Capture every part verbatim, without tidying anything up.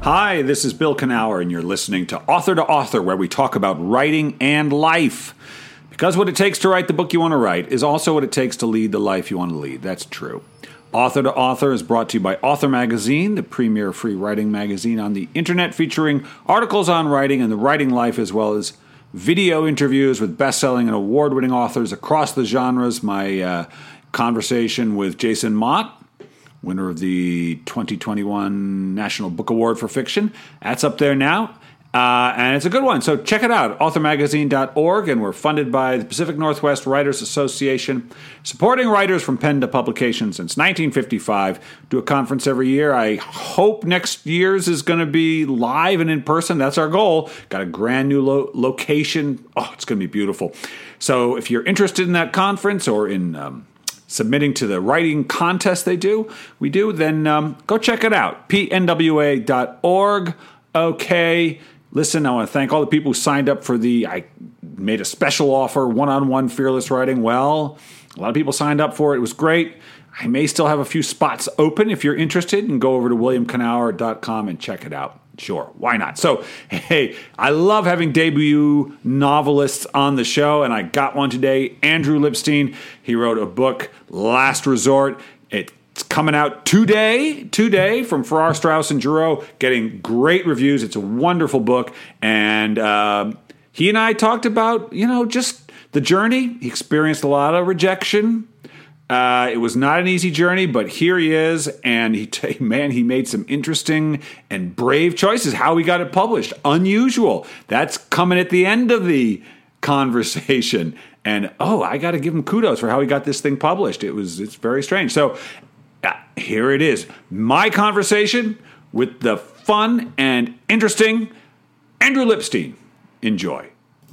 Hi, this is Bill Kenower, and you're listening to Author to Author, where we talk about writing and life. Because what it takes to write the book you want to write is also what it takes to lead the life you want to lead. That's true. Author to Author is brought to you by Author Magazine, the premier free writing magazine on the internet, featuring articles on writing and the writing life, as well as video interviews with best-selling and award-winning authors across the genres. My uh, conversation with Jason Mott, winner of the twenty twenty-one National Book Award for Fiction. That's up there now, uh, and it's a good one. So check it out, author magazine dot org, and we're funded by the Pacific Northwest Writers Association, supporting writers from pen to publication since nineteen fifty-five. Do a conference every year. I hope next year's is going to be live and in person. That's our goal. Got a brand new lo- location. Oh, it's going to be beautiful. So if you're interested in that conference or in Um, submitting to the writing contest they do, we do, then um, go check it out, P N W A dot org. Okay, listen, I want to thank all the people who signed up for the, I made a special offer, one-on-one fearless writing. Well, a lot of people signed up for it. It was great. I may still have a few spots open. If you're interested, and go over to william kenower dot com and check it out. Sure, why not? So, hey, I love having debut novelists on the show, and I got one today, Andrew Lipstein. He wrote a book, Last Resort. It's coming out today, today from Farrar, Straus and Giroux, getting great reviews. It's a wonderful book, and um, he and I talked about, you know, just the journey. He experienced a lot of rejection. Uh, it was not an easy journey, but here he is, and he, t- man, he made some interesting and brave choices. How he got it published, unusual. That's coming at the end of the conversation, and oh, I got to give him kudos for how he got this thing published. It was, it's very strange. So uh, here it is, my conversation with the fun and interesting Andrew Lipstein. Enjoy.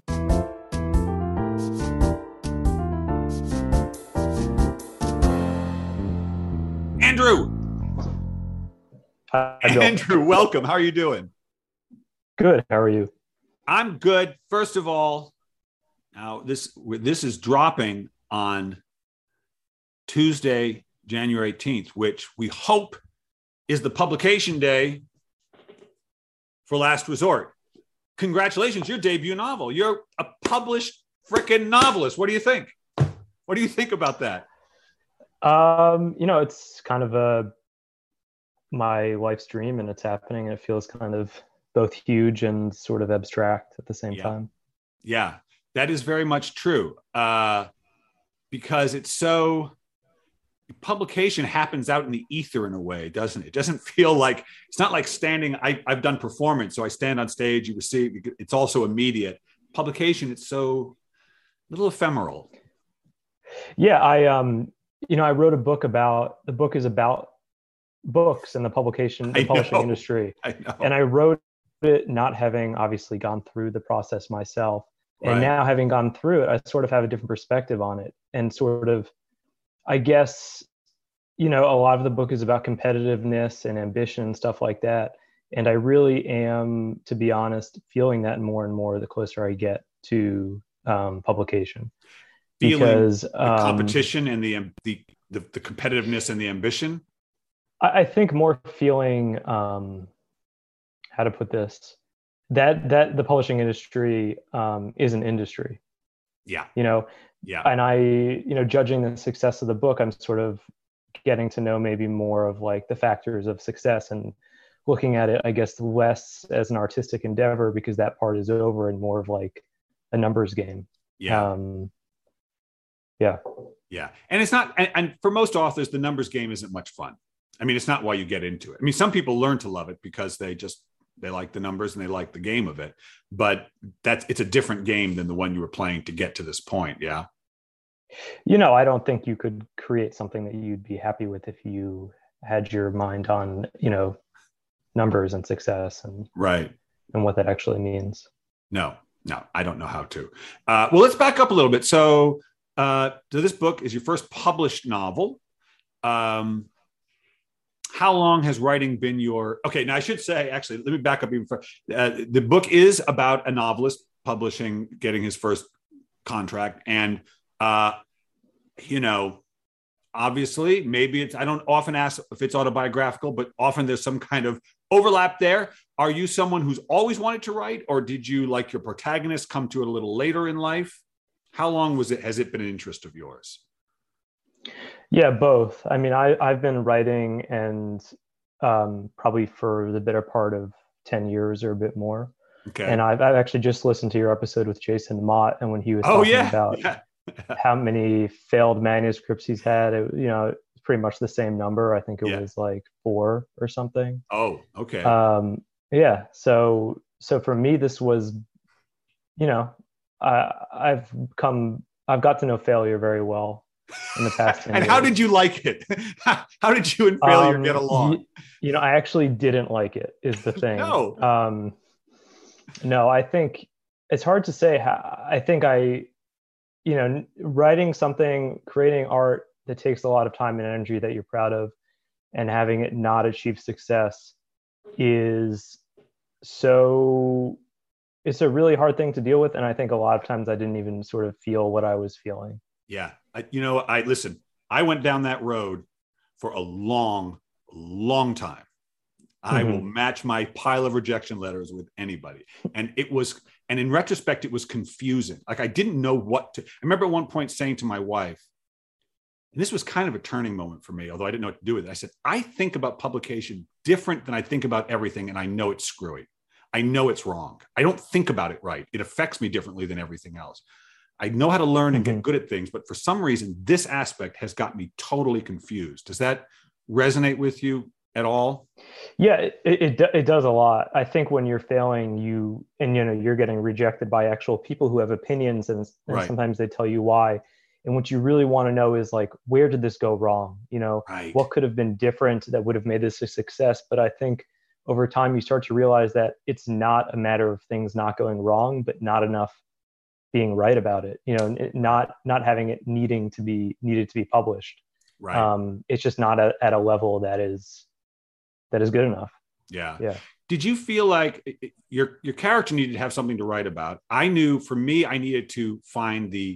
Andrew. Hi, Andrew, welcome. How are you doing? Good. How are you? I'm good. First of all, now this this is dropping on Tuesday, January eighteenth, which we hope is the publication day for Last Resort. Congratulations, your debut novel. You're a published frickin' novelist. What do you think? What do you think about that? Um, you know, it's kind of a my life's dream, and it's happening, and it feels kind of both huge and sort of abstract at the same yeah. time. Yeah, that is very much true. Uh, because it's so, publication happens out in the ether in a way, doesn't it? It doesn't feel like, it's not like standing, I, I've done performance, so I stand on stage, you receive, it's also immediate. Publication, it's so little ephemeral. Yeah, I, um, you know, I wrote a book about, the book is about books and the publication, the I publishing know. industry. I know. And I wrote it not having obviously gone through the process myself. And Right. now having gone through it, I sort of have a different perspective on it. And sort of, I guess, you know, a lot of the book is about competitiveness and ambition and stuff like that. And I really am, to be honest, feeling that more and more the closer I get to um, publication. Feeling because the um, competition and the, the the the competitiveness and the ambition. I, I think more feeling um, how to put this, that that the publishing industry um, is an industry. Yeah. You know. Yeah. And I, you know, judging the success of the book, I'm sort of getting to know maybe more of like the factors of success and looking at it, I guess, less as an artistic endeavor because that part is over and more of like a numbers game. Yeah. Um, yeah. Yeah. And it's not, and, and for most authors, the numbers game isn't much fun. I mean, it's not why you get into it. I mean, some people learn to love it because they just, they like the numbers and they like the game of it, but that's, it's a different game than the one you were playing to get to this point. Yeah. You know, I don't think you could create something that you'd be happy with if you had your mind on, you know, numbers and success and right. and what that actually means. No, no, I don't know how to. Uh, well, let's back up a little bit. So, uh, so this book is your first published novel. Um, how long has writing been your, okay, now I should say, actually, let me back up even further. Uh, the book is about a novelist publishing, getting his first contract. And, uh, you know, obviously. Maybe it's, I don't often ask if it's autobiographical, but often there's some kind of overlap there. Are you someone who's always wanted to write, or did you, like your protagonist, come to it a little later in life? How long was it, has it been an interest of yours? Yeah, both. I mean, I, I've been writing and um, probably for the better part of ten years or a bit more. Okay. And I've, I've actually just listened to your episode with Jason Mott, and when he was oh, talking yeah. about yeah. how many failed manuscripts he's had, it, you know, it's pretty much the same number. I think it yeah. was like four or something. Oh, okay. Um, yeah. So, so for me, this was, you know, I, I've come, I've got to know failure very well in the past ten and years. How did you like it? How did you and failure um, get along? You, you know, I actually didn't like it, is the thing. no. Um, no, I think it's hard to say how, I think I, you know, writing something, creating art that takes a lot of time and energy that you're proud of, and having it not achieve success is so, it's a really hard thing to deal with. And I think a lot of times I didn't even sort of feel what I was feeling. Yeah. I, you know, I listen, I went down that road for a long, long time. I mm-hmm. will match my pile of rejection letters with anybody. And it was, and in retrospect, it was confusing. Like I didn't know what to, I remember at one point saying to my wife, and this was kind of a turning moment for me, although I didn't know what to do with it. I said, I think about publication different than I think about everything. And I know it's screwy. I know it's wrong. I don't think about it right. It affects me differently than everything else. I know how to learn and mm-hmm. get good at things, but for some reason, this aspect has got me totally confused. Does that resonate with you at all? Yeah, it, it it does a lot. I think when you're failing, you and you know you're getting rejected by actual people who have opinions, and, and right. sometimes they tell you why. And what you really want to know is like, where did this go wrong? You know, right. what could have been different that would have made this a success? But I think over time, you start to realize that it's not a matter of things not going wrong, but not enough being right about it. You know, not not having it needing to be needed to be published. Right. Um, it's just not a, at a level that is. that is good enough. Yeah. Yeah. Did you feel like your, your character needed to have something to write about? I knew for me, I needed to find the,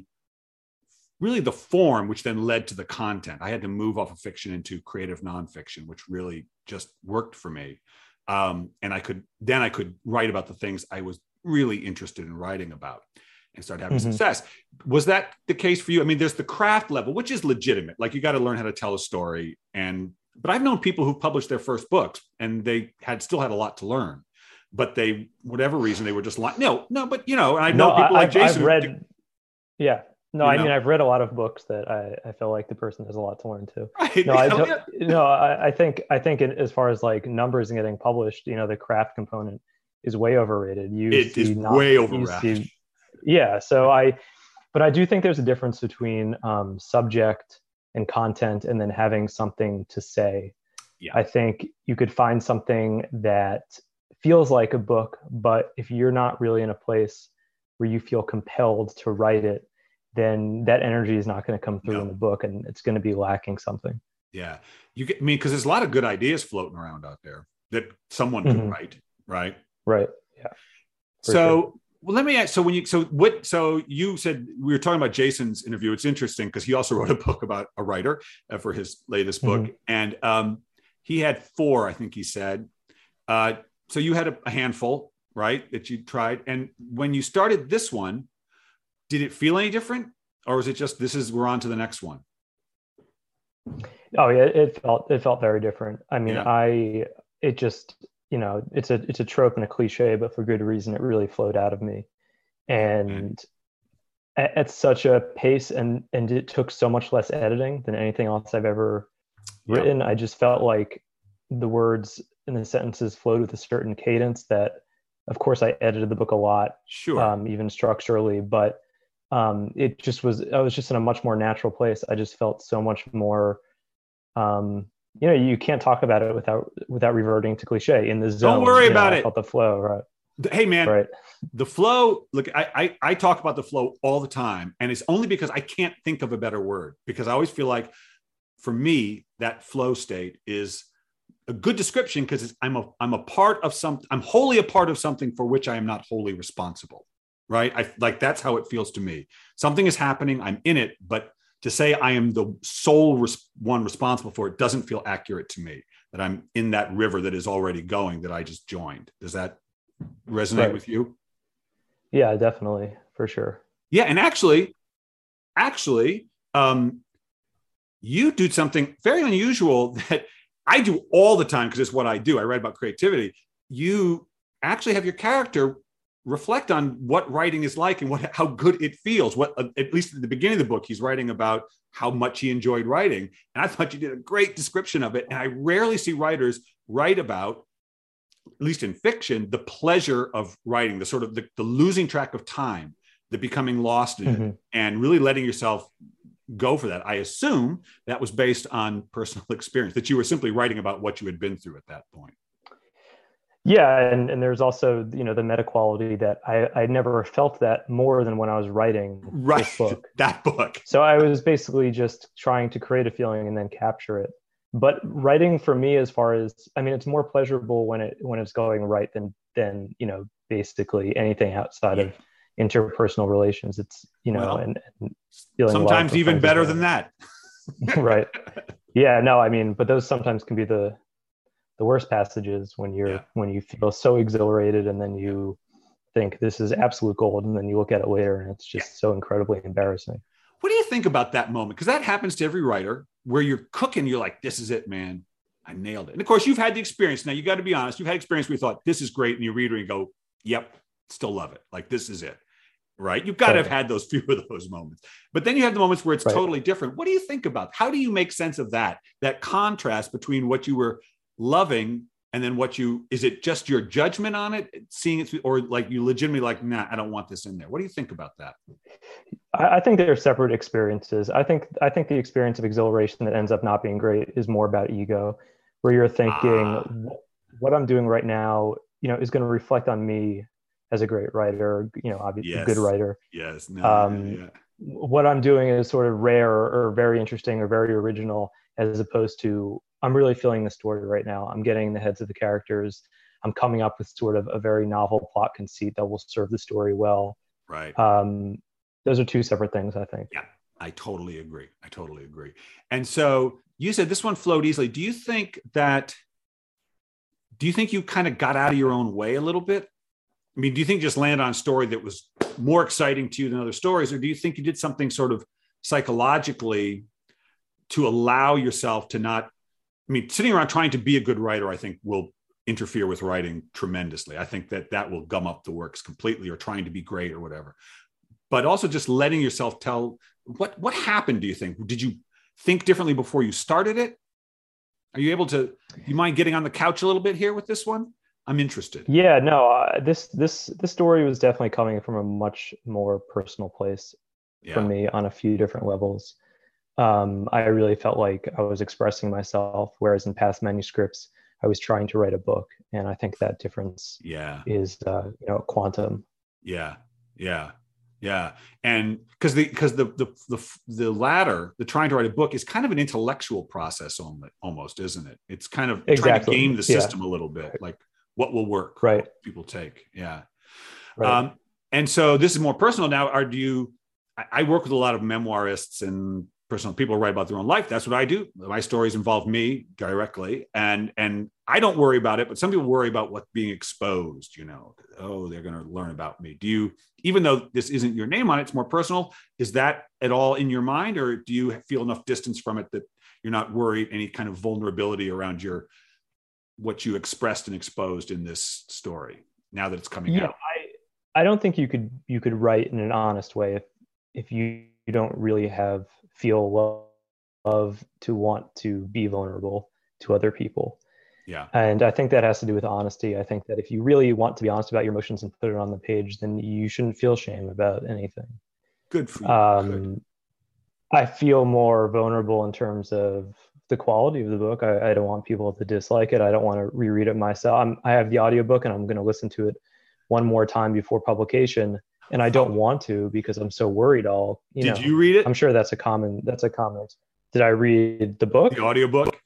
really the form, which then led to the content. I had to move off of fiction into creative nonfiction, which really just worked for me. Um, and I could, then I could write about the things I was really interested in writing about and start having mm-hmm. success. Was that the case for you? I mean, there's the craft level, which is legitimate. Like you got to learn how to tell a story. And But I've known people who published their first books and they had still had a lot to learn, but they, whatever reason, they were just like, no, no, but you know, and I know no, people I, like Jason. I've read, yeah, no, I know? mean, I've read a lot of books that I, I feel like the person has a lot to learn too. Right. No, I don't, yeah. no, I, I think, I think it, as far as like numbers and getting published, you know, the craft component is way overrated. You it see is not, way overrated. Yeah. So I, but I do think there's a difference between um, subject and content and then having something to say. Yeah. I think you could find something that feels like a book, but if you're not really in a place where you feel compelled to write it, then that energy is not going to come through no. in the book, and it's going to be lacking something. Yeah. You get, I mean, because there's a lot of good ideas floating around out there that someone could mm-hmm. write, right? Right. Yeah. So, sure. Well, let me ask, so when you, so what, so you said, we were talking about Jason's interview. It's interesting because he also wrote a book about a writer uh, for his latest book. Mm-hmm. And, um, he had four, I think he said. Uh, so you had a, a handful, right, that you tried. And when you started this one, did it feel any different? Or was it just, this is, we're on to the next one? Oh yeah, it felt, it felt very different. I mean, yeah. I, it just, you know, it's a, it's a trope and a cliche, but for good reason, it really flowed out of me. And at, at such a pace, and, and it took so much less editing than anything else I've ever written. Yep. I just felt like the words and the sentences flowed with a certain cadence that, of course, I edited the book a lot, sure, um, even structurally, but um, it just was, I was just in a much more natural place. I just felt so much more, um, you know, you can't talk about it without, without reverting to cliche in the zone. Don't worry you about know, it. I felt the flow, right? Hey man, right. The flow, look, I, I, I talk about the flow all the time, and it's only because I can't think of a better word, because I always feel like, for me, that flow state is a good description because I'm a I'm a part of some I'm wholly a part of something for which I am not wholly responsible, right? I like that's how it feels to me. Something is happening, I'm in it, but to say I am the sole res- one responsible for it doesn't feel accurate to me, that I'm in that river that is already going, that I just joined. Does that resonate Right. with you? Yeah, definitely, for sure. Yeah. And actually, actually, um, you do something very unusual that I do all the time because it's what I do. I write about creativity. You actually have your character reflect on what writing is like and what how good it feels. What, uh, at least at the beginning of the book, he's writing about how much he enjoyed writing. And I thought you did a great description of it. And I rarely see writers write about, at least in fiction, the pleasure of writing, the sort of the, the losing track of time, the becoming lost in Mm-hmm. it, and really letting yourself go for that. I assume that was based on personal experience, that you were simply writing about what you had been through at that point. Yeah, and, and there's also, you know, the meta quality that I, I never felt that more than when I was writing Right. this book. That book. So I was basically just trying to create a feeling and then capture it. But writing for me, as far as, I mean, it's more pleasurable when it when it's going right than than, you know, basically anything outside Yeah. of interpersonal relations. It's, you know, Well, and, and feeling sometimes love for even friends better as than well. that. Right. Yeah, no, I mean, but those sometimes can be the the worst passages when you're Yeah. when you feel so exhilarated and then you think this is absolute gold, and then you look at it later and it's just Yeah. so incredibly embarrassing. What do you think about that moment? Because that happens to every writer, where you're cooking, you're like, this is it, man. I nailed it. And of course, you've had the experience. Now, you got to be honest. You've had experience where you thought, this is great. And you read it and you go, yep, still love it. Like, this is it. Right? You've got to have had those few of those moments. But then you have the moments where it's Right. totally different. What do you think about? How do you make sense of that? That contrast between what you were loving and then what you, is it just your judgment on it, seeing it through, or like you legitimately like, nah, I don't want this in there. What do you think about that? I, I think they're separate experiences. I think I think the experience of exhilaration that ends up not being great is more about ego, where you're thinking, Ah. what I'm doing right now, you know, is going to reflect on me as a great writer, you know, obviously Yes. a good writer. Yes. No, Um, yeah, yeah. What I'm doing is sort of rare or very interesting or very original, as opposed to I'm really feeling the story right now. I'm getting in the heads of the characters. I'm coming up with sort of a very novel plot conceit that will serve the story well. Right. Um, those are two separate things, I think. Yeah, I totally agree. I totally agree. And so you said this one flowed easily. Do you think that, do you think you kind of got out of your own way a little bit? I mean, do you think you just landed on a story that was more exciting to you than other stories? Or do you think you did something sort of psychologically to allow yourself to not, I mean, sitting around trying to be a good writer, I think will interfere with writing tremendously. I think that that will gum up the works completely, or trying to be great or whatever. But also just letting yourself tell, what, what happened, do you think? Did you think differently before you started it? Are you able to, do you mind getting on the couch a little bit here with this one? I'm interested. Yeah, no, uh, this this this story was definitely coming from a much more personal place Yeah. for me on a few different levels. Um, I really felt like I was expressing myself, whereas in past manuscripts, I was trying to write a book, and I think that difference Yeah. is, uh, you know, quantum. Yeah. Yeah. Yeah. And because the because the, the the the latter, the trying to write a book, is kind of an intellectual process only, almost, isn't it? It's kind of Exactly. trying to game the Yeah. system a little bit, like what will work, Right. what people take. Yeah. Right. Um, and so this is more personal now. Are do you? I, I work with a lot of memoirists and personal people who write about their own life. That's what I do. My stories involve me directly, and and I don't worry about it. But some people worry about what being exposed. You know, oh, they're going to learn about me. Do you? Even though this isn't your name on it, it's more personal. Is that at all in your mind, or do you feel enough distance from it that you're not worried any kind of vulnerability around your what you expressed and exposed in this story now that it's coming yeah, out? I I don't think you could you could write in an honest way if if you, you don't really have feel love, love to want to be vulnerable to other people. Yeah. And I think that has to do with honesty. I think that if you really want to be honest about your emotions and put it on the page, then you shouldn't feel shame about anything. Good for you. Um, Good. I feel more vulnerable in terms of the quality of the book. I, I don't want people to dislike it. I don't want to reread it myself. I'm, I have the audiobook and I'm going to listen to it one more time before publication. And I don't want to because I'm so worried I'll, you Did know, you read it? I'm sure that's a common, that's a common. Did I read the book? The audiobook?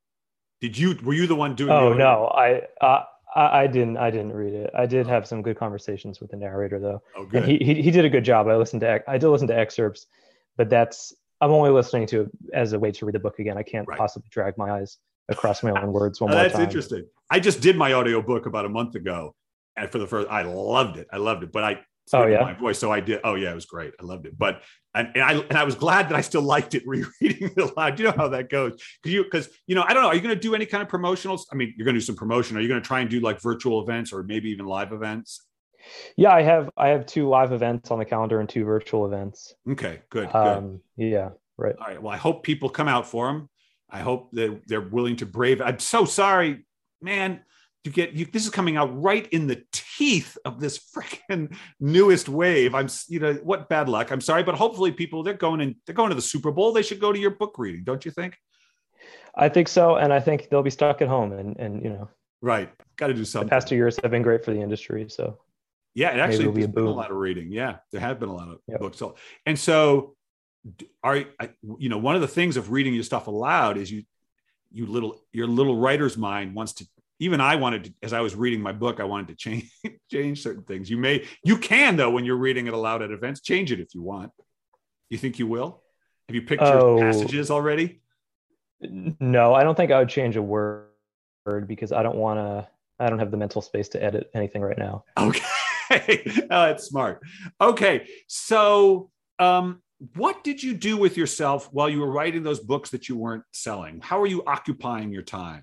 Did you, were you the one doing Oh, the no, I, uh, I, I didn't, I didn't read it. I did have some good conversations with the narrator though. Oh, good. And he, he, he did a good job. I listened to, I did listen to excerpts, but that's, I'm only listening to it as a way to read the book again. I can't Right. possibly drag my eyes across my own words one Oh, more that's time. interesting. I just did my audiobook about a month ago. And for the first, I loved it. I loved it. But I, Oh, yeah? my voice. So I did. Oh yeah, it was great. I loved it. But, and, and I, and I was glad that I still liked it rereading it aloud. You know how that goes. Cause you, cause you know, I don't know. Are you going to do any kind of promotionals? I mean, you're going to do some promotion. Are you going to try and do like virtual events or maybe even live events? Yeah, I have, I have two live events on the calendar and two virtual events. Okay, good. Um, good. Yeah. Right. All right. Well, I hope people come out for them. I hope that they're willing to brave. I'm so sorry, man. To get you, this is coming out right in the teeth of this freaking newest wave. I'm, you know, what bad luck. I'm sorry, but hopefully people they're going and they're going to the Super Bowl. They should go to your book reading, don't you think? I think so, and I think they'll be stuck at home, and and you know, right, got to do something. The past two years have been great for the industry, so yeah, it actually there's be a been a lot of reading. Yeah, there have been a lot of yep. books, so, and so are you know one of the things of reading your stuff aloud is you you little your little writer's mind wants to. Even I wanted to, as I was reading my book, I wanted to change change certain things. You may, you can though, when you're reading it aloud at events, change it if you want. You think you will? Have you picked oh, your passages already? No, I don't think I would change a word because I don't want to. I don't have the mental space to edit anything right now. Okay, oh, that's smart. Okay, so um, what did you do with yourself while you were writing those books that you weren't selling? How are you occupying your time?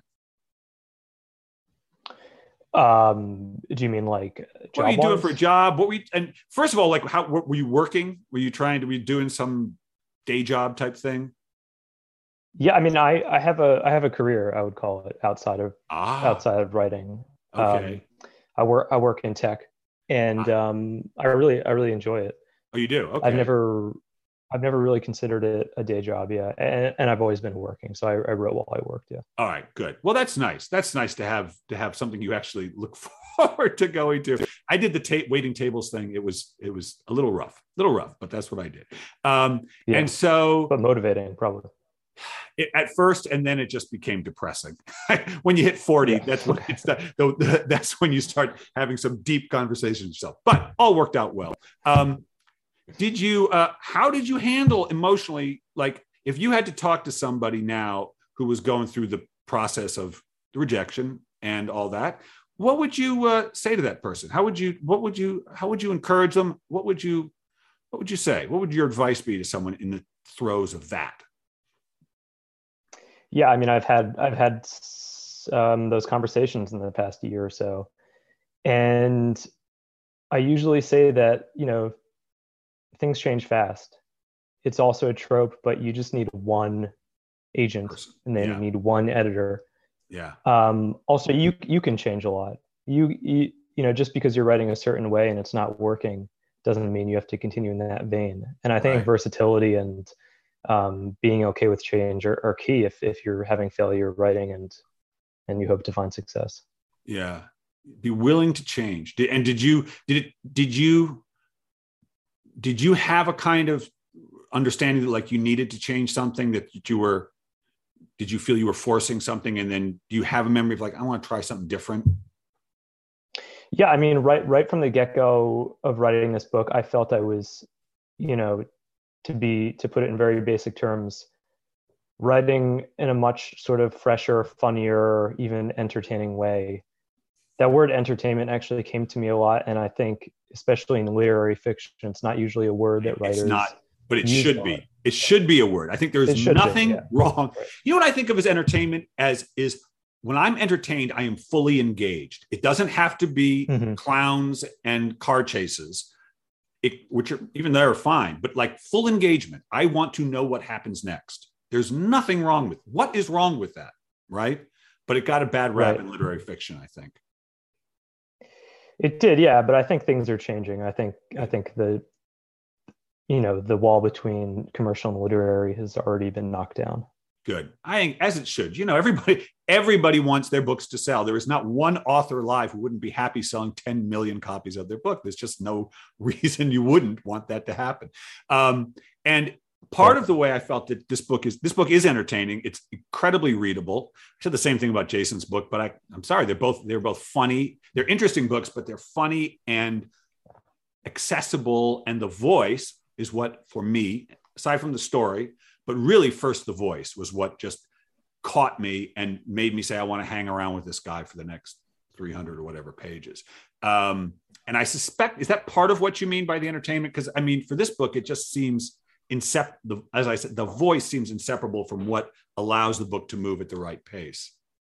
Um, do you mean like what were you doing for a job? What were you, and first of all, like how were you working? Were you trying to be doing some day job type thing? Yeah, I mean, I I have a I have a career, I would call it, outside of ah, outside of writing. Okay. Um, I work I work in tech, and ah. um, I really I really enjoy it. Oh, you do? Okay. I've never I've never really considered it a day job, yeah, and, and I've always been working, so I, I wrote while I worked, yeah. All right, good. Well, that's nice. That's nice to have to have something you actually look forward to going to. I did the ta- waiting tables thing. It was it was a little rough, a little rough, but that's what I did. Um, yeah, and so, but motivating, probably. It, at first, and then it just became depressing. When you hit forty, yeah. that's when it's the, the, that's when you start having some deep conversations with yourself. But all worked out well. Um, Did you, uh, how did you handle emotionally? Like if you had to talk to somebody now who was going through the process of the rejection and all that, what would you uh, say to that person? How would you, what would you, how would you encourage them? What would you, what would you say? What would your advice be to someone in the throes of that? Yeah. I mean, I've had, I've had um, those conversations in the past year or so. And I usually say that, you know, things change fast. It's also a trope, but you just need one agent Person. and then yeah. you need one editor. Yeah. Um, also, you you can change a lot. You, you you know, just because you're writing a certain way and it's not working doesn't mean you have to continue in that vein. And I think right. versatility and um, being okay with change are, are key if if you're having failure writing and and you hope to find success. Yeah. Be willing to change. Did, and did you did it did you Did you have a kind of understanding that like you needed to change something, that you were, did you feel you were forcing something? And then do you have a memory of like, I want to try something different? Yeah. I mean, right, right from the get-go of writing this book, I felt I was, you know, to be, to put it in very basic terms, writing in a much sort of fresher, funnier, even entertaining way. That word entertainment actually came to me a lot. And I think, especially in literary fiction, it's not usually a word that writers. It's not, but it should be. It should be a word. I think there's nothing be, yeah. wrong. Right. You know what I think of as entertainment as is when I'm entertained, I am fully engaged. It doesn't have to be mm-hmm. clowns and car chases, it, which are even they're fine, but like full engagement. I want to know what happens next. There's nothing wrong with what is wrong with that, right? But it got a bad rap right. in literary fiction, I think. It did, yeah, but I think things are changing. I think I think the you know the wall between commercial and literary has already been knocked down. Good. I think as it should. You know, everybody everybody wants their books to sell. There is not one author alive who wouldn't be happy selling ten million copies of their book. There's just no reason you wouldn't want that to happen. Um, and part yeah. of the way I felt that this book is this book is entertaining. It's incredibly readable. I said the same thing about Jason's book, but I, I'm sorry, they're both they're both funny. They're interesting books, but they're funny and accessible. And the voice is what, for me, aside from the story, but really first The Voice was what just caught me and made me say, I want to hang around with this guy for the next three hundred or whatever pages. Um, and I suspect, is that part of what you mean by the entertainment? Because I mean, for this book, it just seems inseparable. As I said, The Voice seems inseparable from what allows the book to move at the right pace.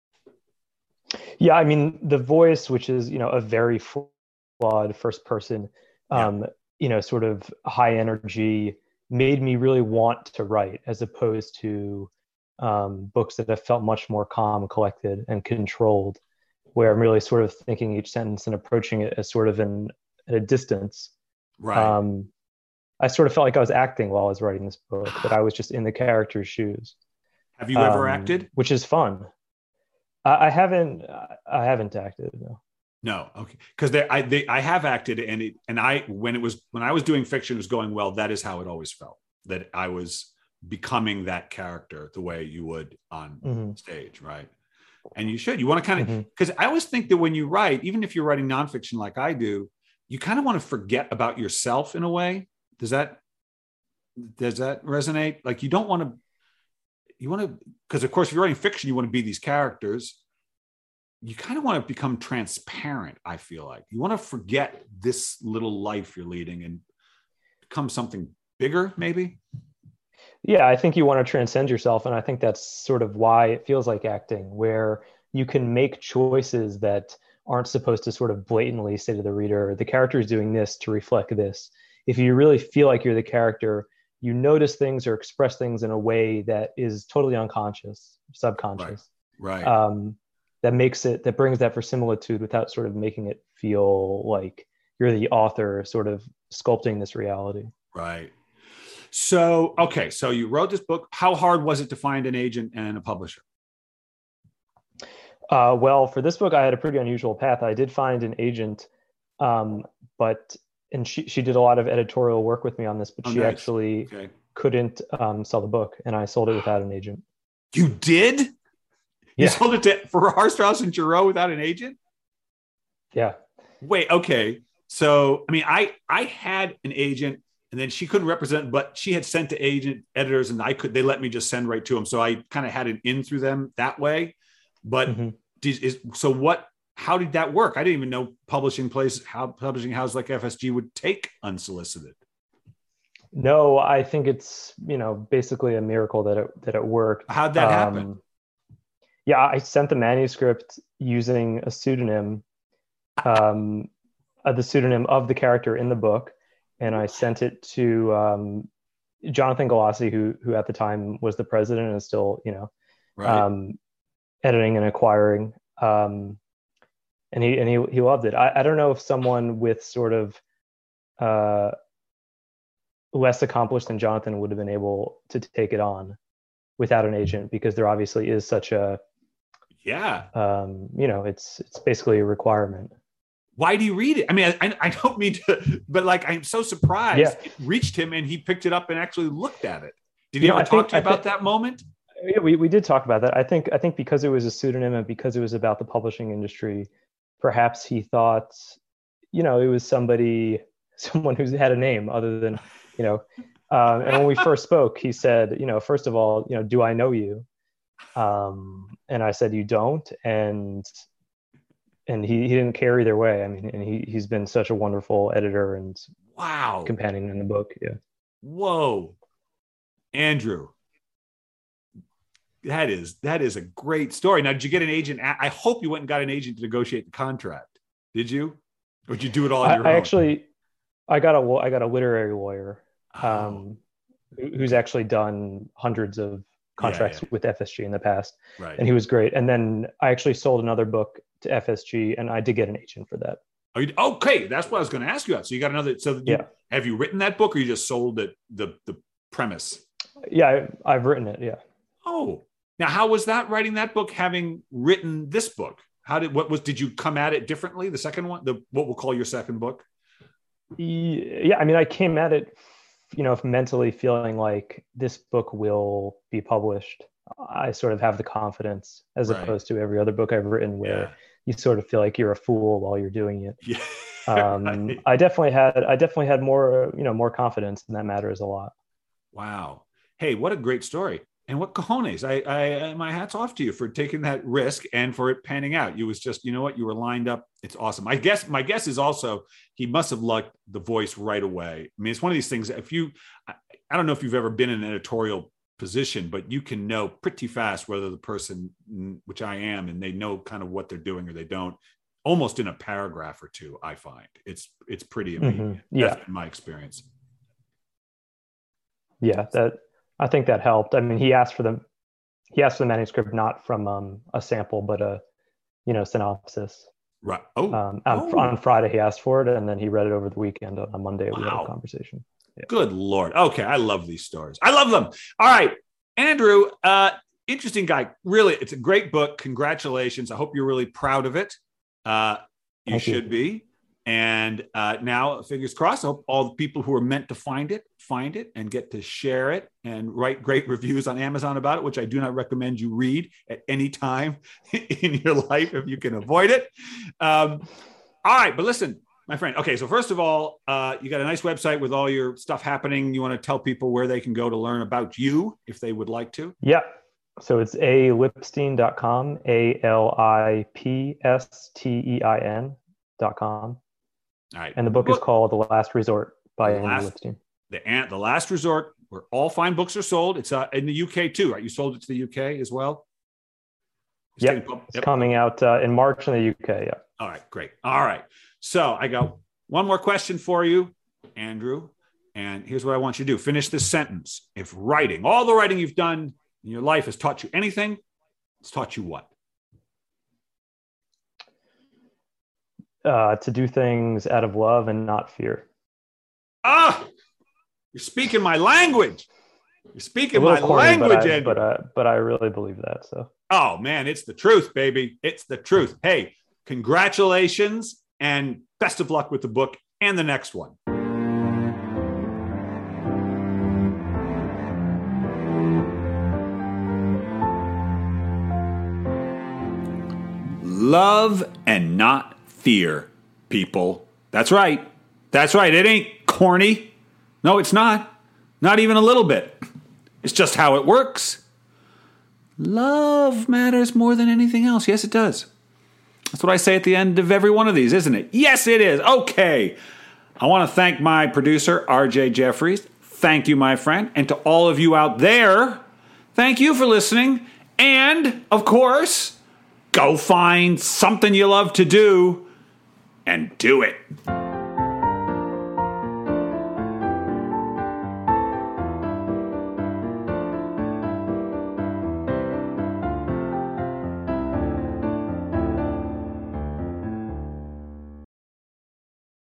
Yeah, I mean, The Voice, which is, you know, a very flawed first person, um, yeah. you know, sort of high energy, made me really want to write, as opposed to um, books that have felt much more calm, collected, and controlled, where I'm really sort of thinking each sentence and approaching it as sort of in at a distance. Right. Um, I sort of felt like I was acting while I was writing this book, that I was just in the character's shoes. Have you ever um, acted? Which is fun. I, I haven't. I haven't acted. No. No. Okay. Because I they, I have acted, and it and I when it was when I was doing fiction, it was going well. That is how it always felt. That I was becoming that character the way you would on mm-hmm. stage, right? And you should. You want to kind of, because mm-hmm. I always think that when you write, even if you're writing nonfiction like I do, you kind of want to forget about yourself in a way. Does that does that resonate? Like you don't want to, you want to, because of course, if you're writing fiction, you want to be these characters. You kind of want to become transparent, I feel like. You want to forget this little life you're leading and become something bigger, maybe? Yeah, I think you want to transcend yourself. And I think that's sort of why it feels like acting, where you can make choices that aren't supposed to sort of blatantly say to the reader, the character is doing this to reflect this. If you really feel like you're the character, you notice things or express things in a way that is totally unconscious, subconscious. Right. right. Um, that makes it, that brings that verisimilitude without sort of making it feel like you're the author sort of sculpting this reality. Right. So, okay. So you wrote this book. How hard was it to find an agent and a publisher? Uh, well, for this book, I had a pretty unusual path. I did find an agent, um, but, and she, she did a lot of editorial work with me on this, but oh, she nice. actually okay. couldn't um, sell the book, and I sold it without an agent. You did? You yeah. sold it to, for Harstrauss and Giroux without an agent? Yeah. Wait, okay. So, I mean, I, I had an agent, and then she couldn't represent, but she had sent to agent editors, and I could, they let me just send right to them. So I kind of had an in through them that way. But mm-hmm. did, is, so what, how did that work? I didn't even know publishing place, how publishing houses like F S G would take unsolicited. No, I think it's, you know, basically a miracle that it, that it worked. How'd that um, happen? Yeah, I sent the manuscript using a pseudonym, um, uh, the pseudonym of the character in the book. And I sent it to um, Jonathan Galassi, who who at the time was the president and is still, you know, right. um, editing and acquiring. Um, and he and he he loved it. I, I don't know if someone with sort of uh, less accomplished than Jonathan would have been able to take it on without an agent, because there obviously is such a yeah, um, you know, it's it's basically a requirement. Why do you read it? I mean, I, I don't mean to, but like, I'm so surprised yeah. it reached him and he picked it up and actually looked at it. Did he you ever know, talk think, to you about think, that moment? Yeah, we, we did talk about that. I think, I think because it was a pseudonym and because it was about the publishing industry, perhaps he thought, you know, it was somebody, someone who's had a name other than, you know, um, and when we first spoke, he said, you know, first of all, you know, do I know you? Um, and I said, you don't. And And he, he didn't care either way. I mean, and he, he's been such a wonderful editor and wow companion in the book. Yeah. Whoa. Andrew. That is, that is a great story. Now, did you get an agent? I hope you went and got an agent to negotiate the contract. Did you? Or did you do it all on I, your I own? Actually, I got a, I got a literary lawyer oh. um, who's actually done hundreds of contracts yeah, yeah. with F S G in the past. Right. And he was great. And then I actually sold another book to F S G, and I did get an agent for that. Oh, you, okay, that's what I was going to ask you about. So you got another. So you, yeah. have you written that book, or you just sold it, the the premise? Yeah, I, I've written it. Yeah. Oh, now how was that writing that book? Having written this book, how did what was did you come at it differently? The second one, the what we'll call your second book. Yeah, I mean, I came at it, you know, mentally feeling like this book will be published. I sort of have the confidence, as right. opposed to every other book I've written where yeah. you sort of feel like you're a fool while you're doing it. Yeah. um, right. I definitely had, I definitely had more, you know, more confidence, and that matters a lot. Wow. hey, what a great story. And what cojones. I, I, my hat's off to you for taking that risk and for it panning out. You was just, you know what, you were lined up. It's awesome. I guess my guess is also he must have liked the voice right away. I mean, it's one of these things. If you, I, I don't know if you've ever been in an editorial position, but you can know pretty fast whether the person, which I am, and they know kind of what they're doing or they don't, almost in a paragraph or two. I find it's it's pretty immediate. Mm-hmm. Yeah, that's been my experience. Yeah, that I think that helped. I mean, he asked for the he asked for the manuscript not from um, a sample, but a you know synopsis. Right. Oh. Um, on, oh. on Friday he asked for it, and then he read it over the weekend. On Monday wow. we had a conversation. Yeah. Good Lord. Okay, I love these stories. I love them. All right, Andrew. Uh, interesting guy. Really, it's a great book. Congratulations. I hope you're really proud of it. Uh, you Thank should you. be. And uh, now, fingers crossed, I hope all the people who are meant to find it, find it and get to share it and write great reviews on Amazon about it, which I do not recommend you read at any time in your life if you can avoid it. Um, all right, but listen, my friend. Okay, so first of all, uh, you got a nice website with all your stuff happening. You want to tell people where they can go to learn about you if they would like to? Yeah. So it's a lipstein dot com, A L I P S T E I N dot com. All right. And the book, book is called The Last Resort by Andy Lipstein. The, the Last Resort, where all fine books are sold. It's uh, in the U K too, right? You sold it to the U K as well? Yep. Yep. It's coming out uh, in March in the U K, yeah. All right, great. All right. So I got one more question for you, Andrew. And here's what I want you to do. Finish this sentence. If writing, all the writing you've done in your life has taught you anything, it's taught you what? Uh, to do things out of love and not fear. Ah, you're speaking my language. You're speaking my corny, language, but I, Andrew. But, I, but I really believe that. So. Oh, man, it's the truth, baby. It's the truth. Hey, congratulations and best of luck with the book and the next one. Love and not fear, people. That's right. That's right. It ain't corny. No, it's not. Not even a little bit. It's just how it works. Love matters more than anything else. Yes, it does. That's what I say at the end of every one of these, isn't it? Yes, it is. Okay. I want to thank my producer, R J Jeffries. Thank you, my friend. And to all of you out there, thank you for listening. And, of course, go find something you love to do and do it.